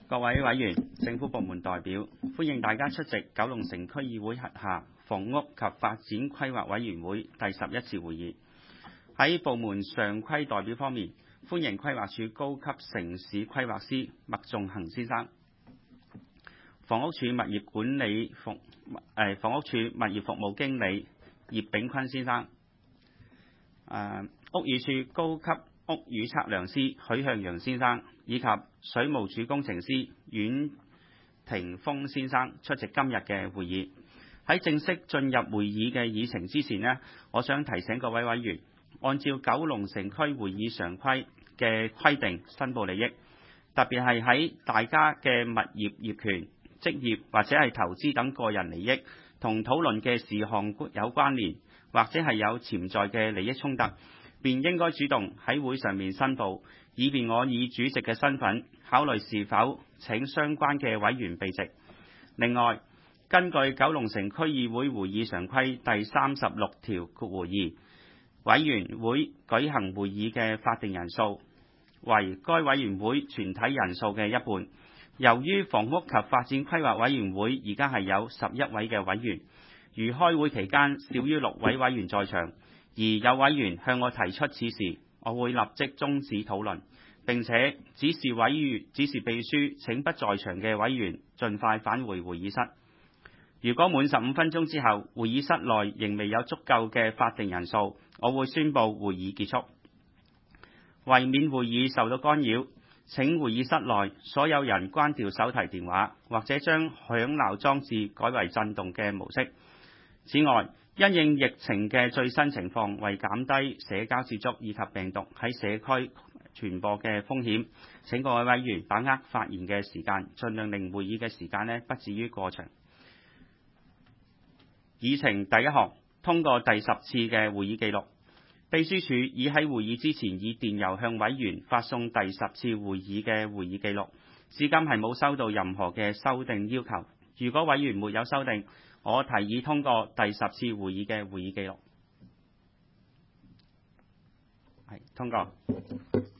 各位委員、政府部門代表，歡迎大家出席九龍城區議會轄下房屋及發展規劃委員會第11次會議。喺部門常規代表方面，歡迎規劃署高級城市規劃師麥仲恒先生，房屋署物業服務經理葉炳坤先生，屋宇署高級屋宇測量師許向陽先生，以及水務署工程師阮霆鋒先生出席今日嘅會議。喺正式進入會議嘅議程之前呢，我想提醒各位委員，按照九龍城區會議常規嘅規定申報利益，特別係喺大家嘅物業業權、職業或者係投資等個人利益同討論嘅事項有關聯，或者係有潛在嘅利益衝突，便應該主動喺會上面申報，以便我以主席嘅身份考慮是否請相關嘅委員避席。另外，根據九龍城區議會會議常規第36條括2，委員會舉行會議嘅法定人數為該委員會全體人數嘅一半。由於房屋及發展規劃委員會而家係有11位嘅委員，如開會期間少於6位委員在場，而有委員向我提出此事，我會立即終止討論，並且指示秘書請不在場嘅委員盡快返回會議室。如果滿15分鐘之後，會議室內仍未有足夠嘅法定人數，我會宣布會議結束。為免會議受到干擾，請會議室內所有人關掉手提電話，或者將響鬧裝置改為震動嘅模式。此外，因應疫情嘅最新情況，為減低社交接觸以及病毒喺社區傳播嘅風險，請各位委員把握發言嘅時間，盡量令會議嘅時間不至於過長。議程第一項，通過第10次嘅會議記錄。秘書處已喺會議之前以電郵向委員發送第10次會議嘅會議記錄，至今係冇收到任何嘅修訂要求。如果委員沒有修訂，我提議通過第10次會議嘅會議記錄。係通過。